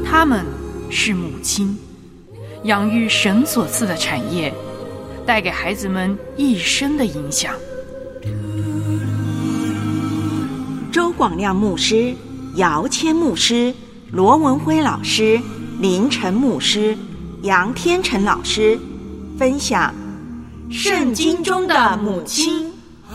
他们是母亲，养育神所赐的产业，带给孩子们一生的影响。 周广亮牧师、姚谦牧师、罗文辉老师、林晨牧师、杨天成老师分享圣经中的母亲。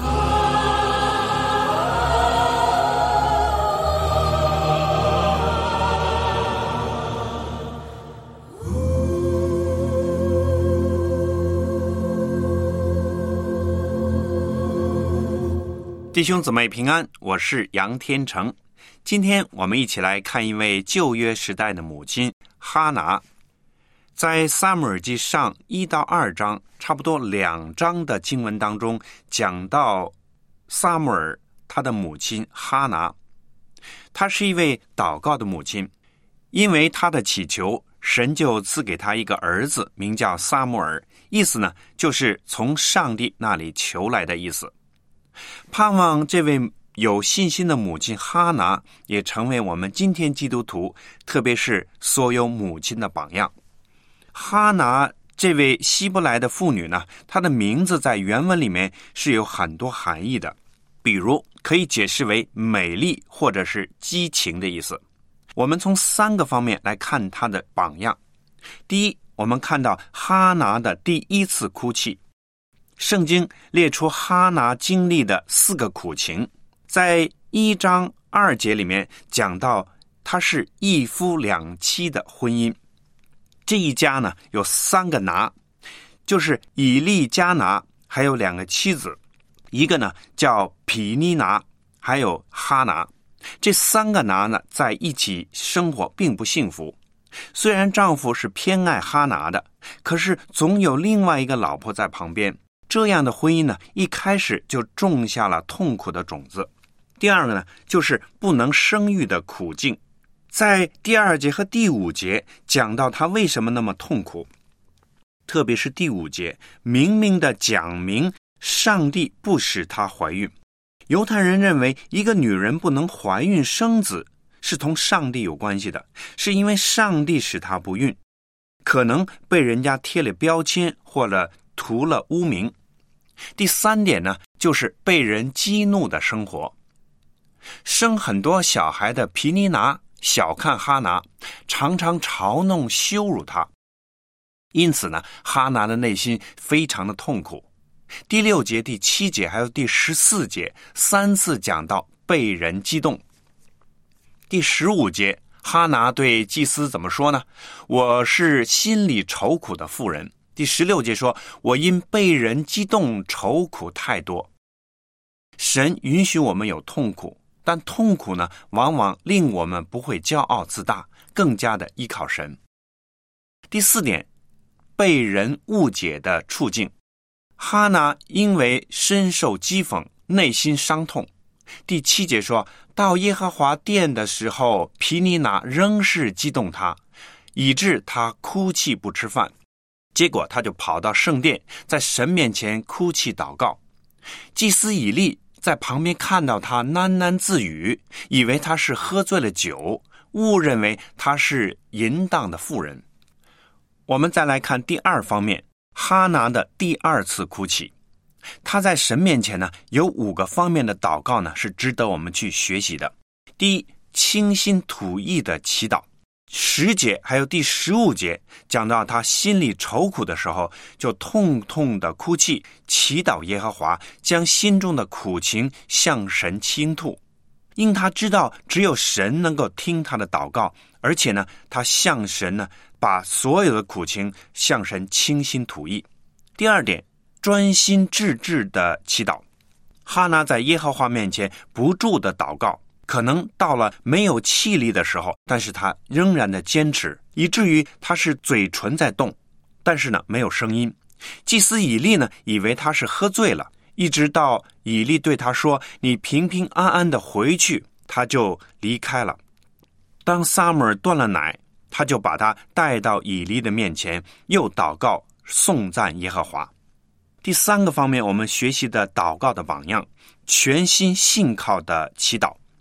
弟兄姊妹平安，我是杨天成。今天我们一起来看一位旧约时代的母亲哈拿。在撒母耳记上1到2章，差不多2章的经文当中，讲到撒母耳他的母亲哈拿。她是一位祷告的母亲，因为她的祈求，神就赐给她一个儿子，名叫撒母耳，意思呢就是从上帝那里求来的意思。盼望这位有信心的母亲哈拿也成为我们今天基督徒，特别是所有母亲的榜样。哈拿这位希伯来的妇女呢，她的名字在原文里面是有很多含义的，比如可以解释为美丽或者是激情的意思。我们从3个方面来看她的榜样。第一，我们看到哈拿的第一次哭泣。圣经列出哈拿经历的4个苦情，在1章2节里面讲到他是一夫2妻的婚姻。这一家呢有3个拿，就是以利加拿，还有2个妻子，一个呢叫毗尼拿，还有哈拿。这3个拿呢在一起生活并不幸福，虽然丈夫是偏爱哈拿的，可是总有另外一个老婆在旁边。这样的婚姻呢，一开始就种下了痛苦的种子。第二个呢，就是不能生育的苦境。在第2节和第5节讲到她为什么那么痛苦，特别是第5节，明明的讲明上帝不使她怀孕。犹太人认为一个女人不能怀孕生子是同上帝有关系的，是因为上帝使她不孕，可能被人家贴了标签或者涂了污名。第3点呢，就是被人激怒的生活。生很多小孩的毗尼拿小看哈拿，常常嘲弄羞辱他，因此呢，哈拿的内心非常的痛苦。第6节、第7节还有第14节3次讲到被人激动。第15节，哈拿对祭司怎么说呢？我是心里愁苦的妇人。第16节说，我因被人激动愁苦太多。神允许我们有痛苦，但痛苦呢，往往令我们不会骄傲自大，更加的依靠神。第4点，被人误解的处境。哈拿因为深受讥讽，内心伤痛。第7节说，到耶和华殿的时候，毗尼拿仍是激动他，以致他哭泣不吃饭。结果他就跑到圣殿，在神面前哭泣祷告。祭司以利在旁边看到他喃喃自语，以为他是喝醉了酒，误认为他是淫荡的妇人。我们再来看第2方面，哈拿的第2次哭泣。他在神面前呢，有5个方面的祷告呢，是值得我们去学习的。第一，倾心吐意的祈祷。10节还有第15节讲到他心里愁苦的时候，就痛痛的哭泣，祈祷耶和华，将心中的苦情向神倾吐。因他知道只有神能够听他的祷告，而且呢，他向神呢，把所有的苦情向神倾心吐意。第2点，专心致志的祈祷。哈拿在耶和华面前不住的祷告，可能到了没有气力的时候，但是他仍然的坚持，以至于他是嘴唇在动，但是呢没有声音。祭司以利呢以为他是喝醉了，一直到以利对他说，你平平安安的回去，他就离开了。当撒母耳断了奶，他就把他带到以利的面前，又祷告颂赞耶和华。第3个方面，我们学习的祷告的榜样，全心信靠的祈祷。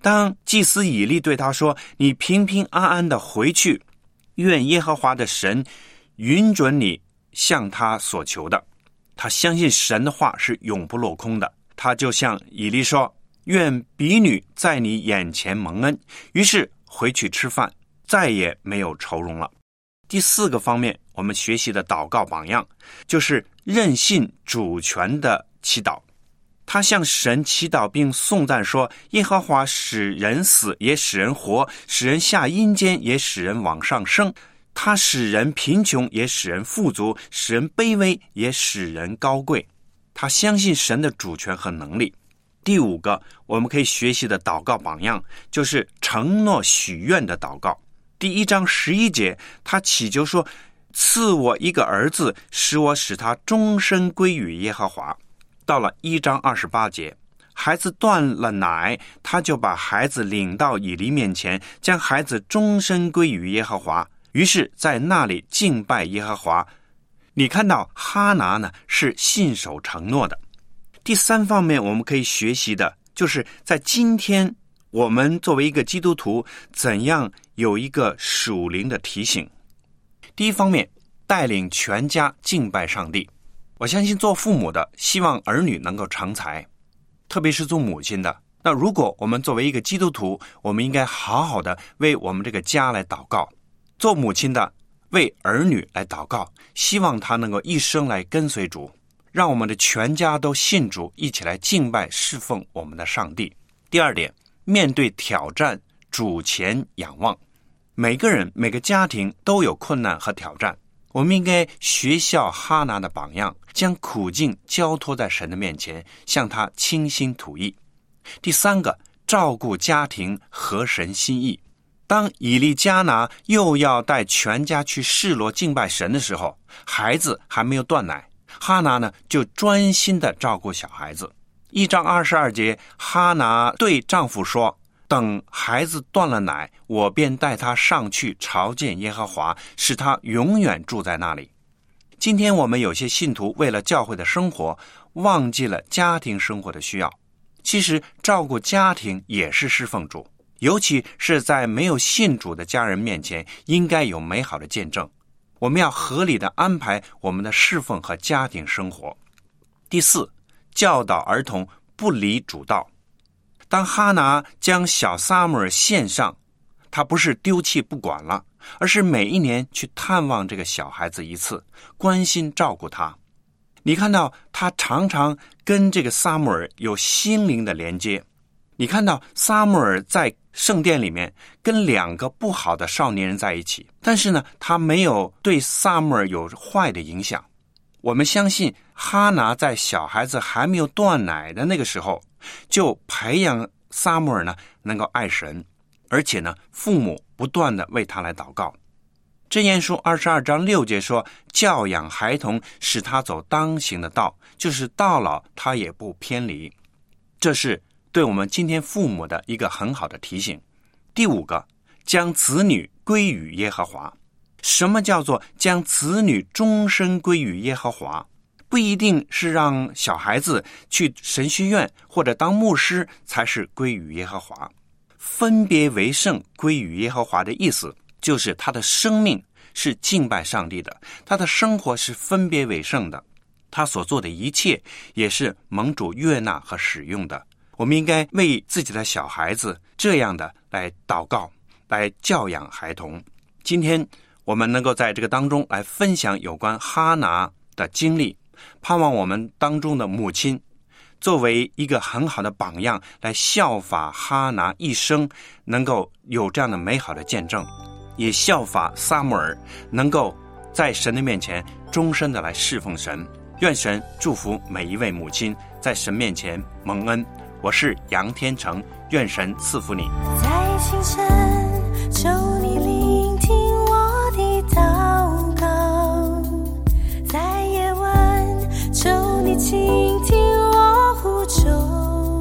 当祭司以利对他说，你平平安安的回去，愿耶和华的神允准你向他所求的。他相信神的话是永不落空的，他就向以利说，愿婢女在你眼前蒙恩，于是回去吃饭，再也没有愁容了。第4个方面，我们学习的祷告榜样就是任性主权的祈祷。他向神祈祷并颂赞说，耶和华使人死也使人活，使人下阴间也使人往上升，他使人贫穷也使人富足，使人卑微也使人高贵。他相信神的主权和能力。第5个我们可以学习的祷告榜样就是承诺许愿的祷告。第1章11节，他祈求说，赐我一个儿子，使他终身归于耶和华。到了1章28节，孩子断了奶，他就把孩子领到以利面前，将孩子终身归于耶和华，于是在那里敬拜耶和华。你看到哈拿呢是信守承诺的。第3方面我们可以学习的就是在今天我们作为一个基督徒怎样有一个属灵的提醒。第1方面，带领全家敬拜上帝。我相信做父母的希望儿女能够成才，特别是做母亲的，那如果我们作为一个基督徒，我们应该好好的为我们这个家来祷告。做母亲的为儿女来祷告，希望他能够一生来跟随主，让我们的全家都信主，一起来敬拜侍奉我们的上帝。第2点，面对挑战，主前仰望。每个人每个家庭都有困难和挑战，我们应该学效哈拿的榜样，将苦境交托在神的面前，向他倾心吐意。第3个，照顾家庭合神心意。当以利加拿又要带全家去示罗敬拜神的时候，孩子还没有断奶，哈拿呢就专心的照顾小孩子。1章22节，哈拿对丈夫说，等孩子断了奶，我便带他上去朝见耶和华，使他永远住在那里。今天我们有些信徒为了教会的生活，忘记了家庭生活的需要。其实照顾家庭也是侍奉主，尤其是在没有信主的家人面前，应该有美好的见证。我们要合理的安排我们的侍奉和家庭生活。第4，教导儿童不离主道。当哈拿将小撒母耳献上，他不是丢弃不管了，而是每一年去探望这个小孩子一次，关心照顾他。你看到他常常跟这个撒母耳有心灵的连接。你看到撒母耳在圣殿里面跟2个不好的少年人在一起，但是呢，他没有对撒母耳有坏的影响。我们相信哈拿在小孩子还没有断奶的那个时候，就培养撒母耳呢能够爱神，而且呢，父母不断的为他来祷告。箴言书22章6节说，教养孩童，使他走当行的道，就是到老他也不偏离。这是对我们今天父母的一个很好的提醒。第5个，将子女归于耶和华。什么叫做将子女终身归于耶和华？不一定是让小孩子去神学院或者当牧师才是归于耶和华。分别为圣归于耶和华的意思，就是他的生命是敬拜上帝的，他的生活是分别为圣的，他所做的一切也是蒙主悦纳和使用的。我们应该为自己的小孩子这样的来祷告，来教养孩童。今天我们能够在这个当中来分享有关哈拿的经历，盼望我们当中的母亲作为一个很好的榜样，来效法哈拿一生能够有这样的美好的见证，也效法撒母耳能够在神的面前终身的来侍奉神。愿神祝福每一位母亲在神面前蒙恩。我是杨天成，愿神赐福你。 在清晨求你聆听我的祷告，在夜晚求你倾听我呼求，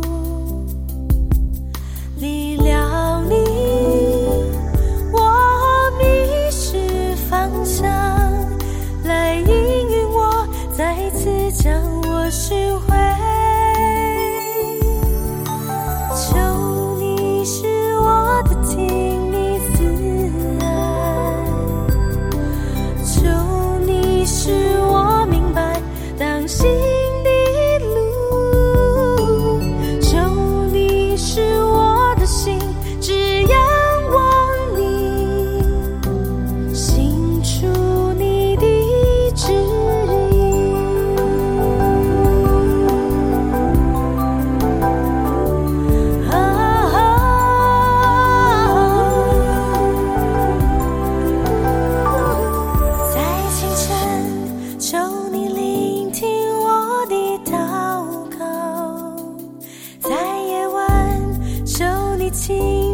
力量里我迷失方向，来引领我再次将我寻回。求你使情